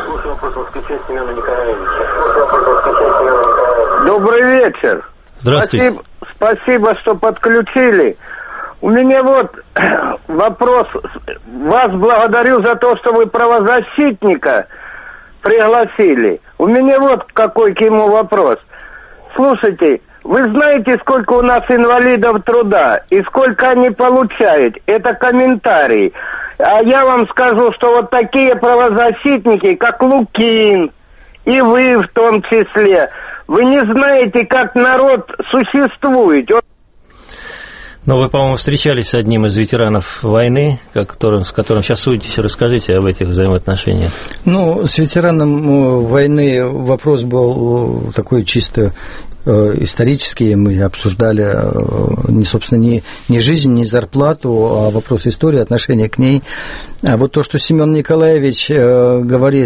Добрый вечер. Здравствуйте. Спасибо, спасибо, что подключили. У меня вот вопрос. Вас благодарю за то, что вы правозащитника пригласили. У меня вот какой к ему вопрос. Слушайте, вы знаете, сколько у нас инвалидов труда и сколько они получают? Это комментарий. А я вам скажу, что вот такие правозащитники, как Лукин, и вы в том числе, вы не знаете, как народ существует. Но вы, по-моему, встречались с одним из ветеранов войны, который, с которым сейчас судитесь. Расскажите об этих взаимоотношениях. Ну, с ветераном войны вопрос был такой чисто исторические, мы обсуждали не, собственно, не, не жизнь, не зарплату, а вопрос истории, отношения к ней. А вот то, что Семен Николаевич говорит,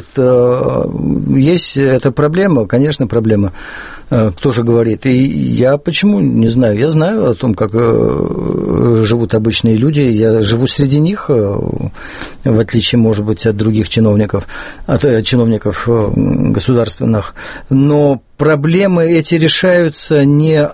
есть эта проблема, конечно, проблема. Кто же говорит? И я почему не знаю? Я знаю о том, как живут обычные люди. Я живу среди них, в отличие, может быть, от других чиновников, от чиновников государственных. Но проблемы эти решаются не,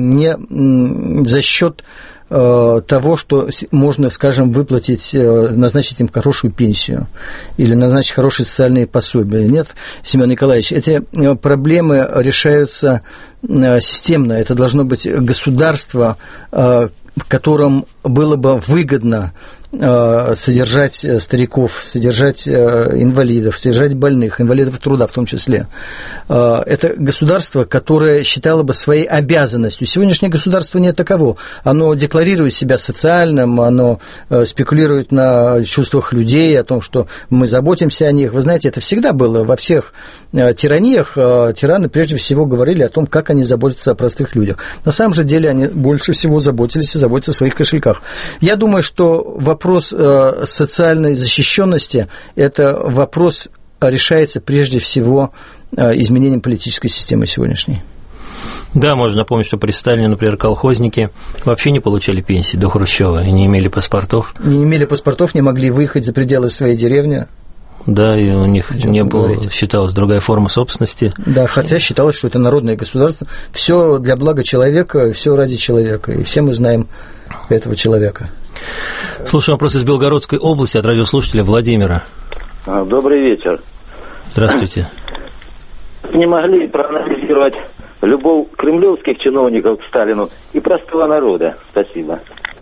не за счет того, что можно, скажем, выплатить, назначить им хорошую пенсию или назначить хорошие социальные пособия. Нет, Семен Николаевич, эти проблемы решаются системно. Это должно быть государство, в котором было бы выгодно содержать стариков, содержать инвалидов, содержать больных, инвалидов труда в том числе. Это государство, которое считало бы своей обязанностью. Сегодняшнее государство не таково. Оно декларирует себя социальным, оно спекулирует на чувствах людей, о том, что мы заботимся о них. Вы знаете, это всегда было во всех тираниях. Тираны прежде всего говорили о том, как они заботятся о простых людях. На самом же деле они больше всего заботились и заботятся о своих кошельках. Я думаю, что вопрос социальной защищенности – это вопрос решается прежде всего изменением политической системы сегодняшней. Да, можно напомнить, что при Сталине, например, колхозники вообще не получали пенсии до Хрущева и не имели паспортов. Не имели паспортов, не могли выехать за пределы своей деревни. Да, и у них не было, считалось, другая форма собственности. Да, хотя считалось, что это народное государство. Все для блага человека, все ради человека. И все мы знаем этого человека. Слушаю вопрос из Белгородской области от радиослушателя Владимира. Добрый вечер. Здравствуйте. Не могли проанализировать любовь кремлевских чиновников к Сталину и простого народа? Спасибо.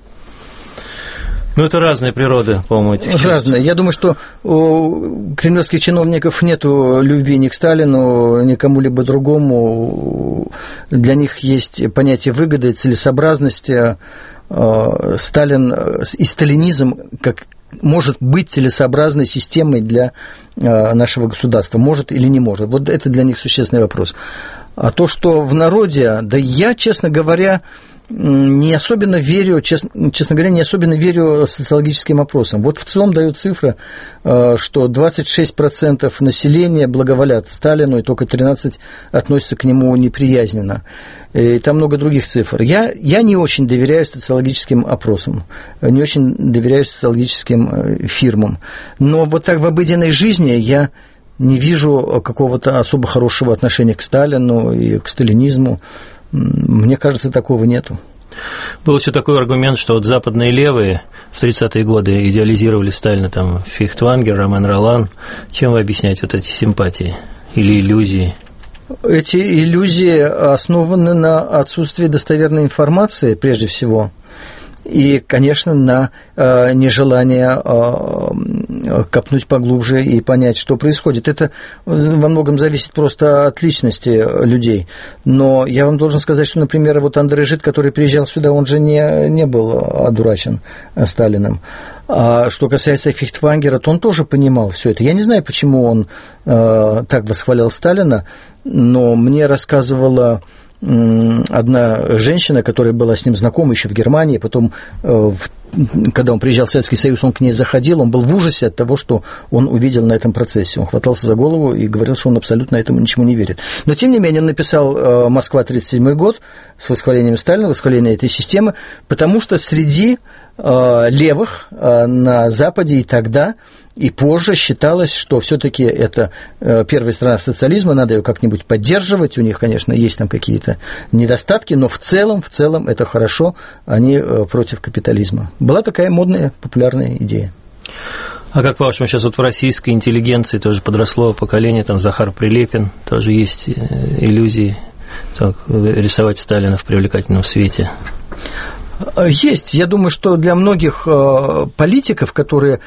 Ну, это разная природа, по-моему, этих чувств. Разная. Я думаю, что у кремлевских чиновников нет любви ни к Сталину, ни к кому-либо другому. Для них есть понятие выгоды, целесообразности. Сталин и сталинизм как может быть целесообразной системой для нашего государства, может или не может. Вот это для них существенный вопрос. А то, что в народе, да я, честно говоря, не особенно верю, честно, честно говоря, не особенно верю социологическим опросам. Вот в ЦИОМ дают цифры, что двадцать шесть процентов населения благоволят Сталину, и только тринадцать процентов относятся к нему неприязненно. И там много других цифр. Я, я не очень доверяю социологическим опросам, не очень доверяю социологическим фирмам. Но вот так в обыденной жизни я не вижу какого-то особо хорошего отношения к Сталину и к сталинизму. Мне кажется, такого нету. Был еще такой аргумент, что вот западные левые в тридцатые годы идеализировали Сталина, там, Фихтвангер, Ромен Ролан. Чем вы объясняете вот эти симпатии или иллюзии? Эти иллюзии основаны на отсутствии достоверной информации, прежде всего, и, конечно, на э, нежелание э, копнуть поглубже и понять, что происходит. Это во многом зависит просто от личности людей. Но я вам должен сказать, что, например, вот Андрей Жид, который приезжал сюда, он же не, не был одурачен Сталиным. А что касается Фихтвангера, то он тоже понимал все это. Я не знаю, почему он э, так восхвалял Сталина, но мне рассказывала одна женщина, которая была с ним знакома еще в Германии, потом, когда он приезжал в Советский Союз, он к ней заходил, он был в ужасе от того, что он увидел на этом процессе. Он хватался за голову и говорил, что он абсолютно этому ничему не верит. Но, тем не менее, он написал «Москва, тридцать седьмой год» с восхвалением Сталина, восхвалением этой системы, потому что среди левых на Западе и тогда, и позже считалось, что все-таки это первая страна социализма, надо ее как-нибудь поддерживать, у них, конечно, есть там какие-то недостатки, но в целом, в целом это хорошо, они против капитализма. Была такая модная, популярная идея. А как по-вашему, сейчас вот в российской интеллигенции тоже подросло поколение, там Захар Прилепин, тоже есть иллюзии так, рисовать Сталина в привлекательном свете? Есть. Я думаю, что для многих политиков, которые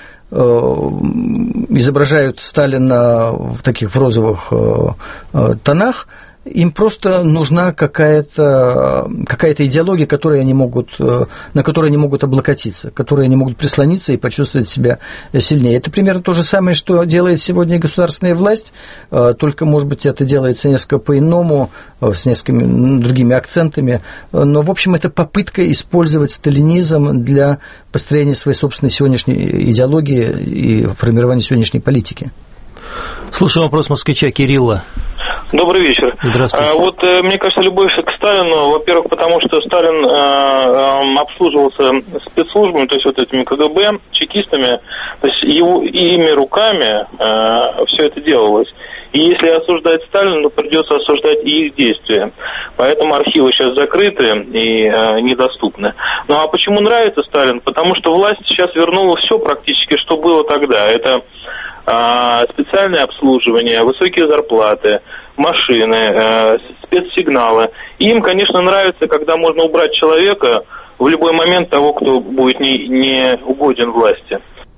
изображают Сталина в таких в розовых тонах, Им просто нужна какая-то, какая-то идеология, которой они могут, на которой они могут облокотиться, к которой они могут прислониться и почувствовать себя сильнее. Это примерно то же самое, что делает сегодня государственная власть, только, может быть, это делается несколько по-иному, с несколькими другими акцентами. Но, в общем, это попытка использовать сталинизм для построения своей собственной сегодняшней идеологии и формирования сегодняшней политики. Слушаю вопрос москвича Кирилла. Добрый вечер. Здравствуйте. А, вот, мне кажется, любовь к Сталину, во-первых, потому что Сталин а, обслуживался спецслужбами, то есть вот этими КГБ, чекистами, то есть его ими руками а, все это делалось. И если осуждать Сталина, то придется осуждать и их действия. Поэтому архивы сейчас закрыты и э, недоступны. Ну а почему нравится Сталин? Потому что власть сейчас вернула все практически, что было тогда. Это э, специальное обслуживание, высокие зарплаты, машины, э, спецсигналы. И им, конечно, нравится, когда можно убрать человека в любой момент того, кто будет не, не угоден власти.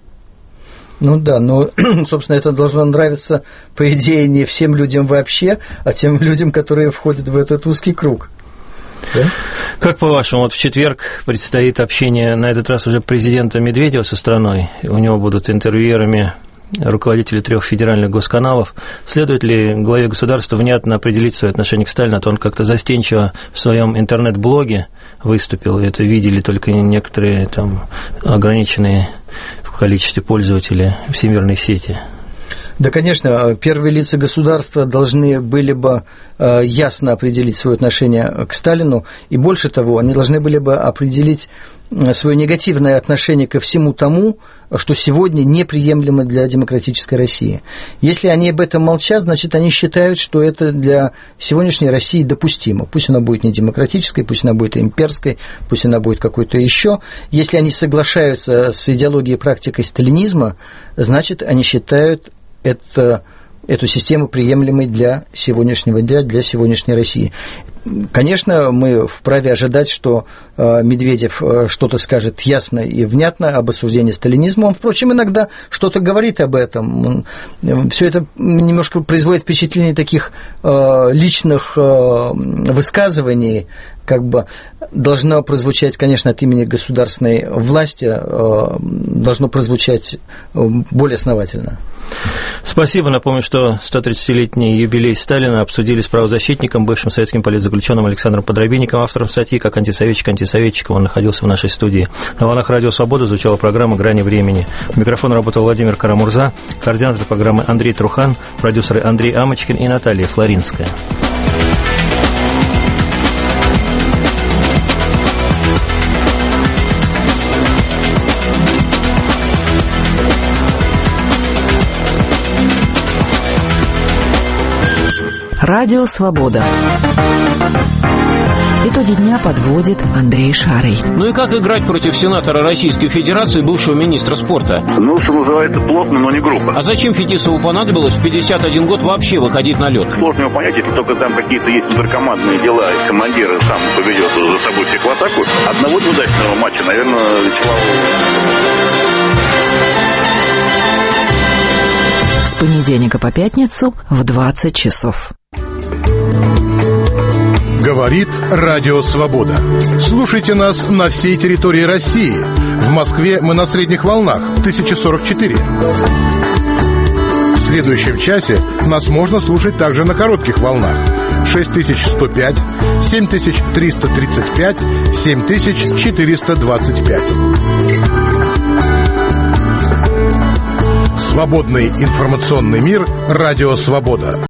Ну да, но, собственно, это должно нравиться, по идее, не всем людям вообще, а тем людям, которые входят в этот узкий круг. Да? Как по-вашему, вот в четверг предстоит общение, на этот раз уже президента Медведева со страной, у него будут интервьюерами руководители трех федеральных госканалов. Следует ли главе государства внятно определить свое отношение к Сталину, а то он как-то застенчиво в своем интернет-блоге выступил, и это видели только некоторые там ограниченные в количестве пользователей всемирной сети? Да, конечно, первые лица государства должны были бы ясно определить свое отношение к Сталину, и больше того, они должны были бы определить свое негативное отношение ко всему тому, что сегодня неприемлемо для демократической России. Если они об этом молчат, значит, они считают, что это для сегодняшней России допустимо. Пусть она будет не демократической, пусть она будет имперской, пусть она будет какой-то еще. Если они соглашаются с идеологией и практикой сталинизма, значит, они считают это, эту систему приемлемой для сегодняшнего дня, для сегодняшней России. Конечно, мы вправе ожидать, что Медведев что-то скажет ясно и внятно об осуждении сталинизма. Он, впрочем, иногда что-то говорит об этом. Все это немножко производит впечатление таких личных высказываний, как бы должно прозвучать, конечно, от имени государственной власти, должно прозвучать более основательно. Спасибо. Напомню, что сто тридцатилетний юбилей Сталина обсудили с правозащитником, бывшим советским политзаключенным Александром Подробинником, автором статьи «Как антисоветчик антисоветчиком». Он находился в нашей студии. На волнах Радио Свобода звучала программа «Грани времени». У микрофона работал Владимир Карамурза, координатор программы Андрей Трухан, продюсеры Андрей Амочкин и Наталья Флоринская. Радио «Свобода». Итоги дня подводит Андрей Шарый. Ну и как играть против сенатора Российской Федерации, бывшего министра спорта? Ну, что называется, плотно, но не грубо. А зачем Фетисову понадобилось в пятьдесят один год вообще выходить на лед? Сложно его понять, если только там какие-то есть внутрикомандные дела, и командир сам поведет за собой всех в атаку. Одного неудачного матча, наверное, Вячеславу... С понедельника по пятницу в двадцать часов. Говорит Радио Свобода. Слушайте нас на всей территории России. В Москве мы на средних волнах тысяча сорок четыре. В следующем часе нас можно слушать также на коротких волнах шесть тысяч сто пять, семь тысяч триста тридцать пять, семь тысяч четыреста двадцать пять. Свободный информационный мир. Радио Свобода.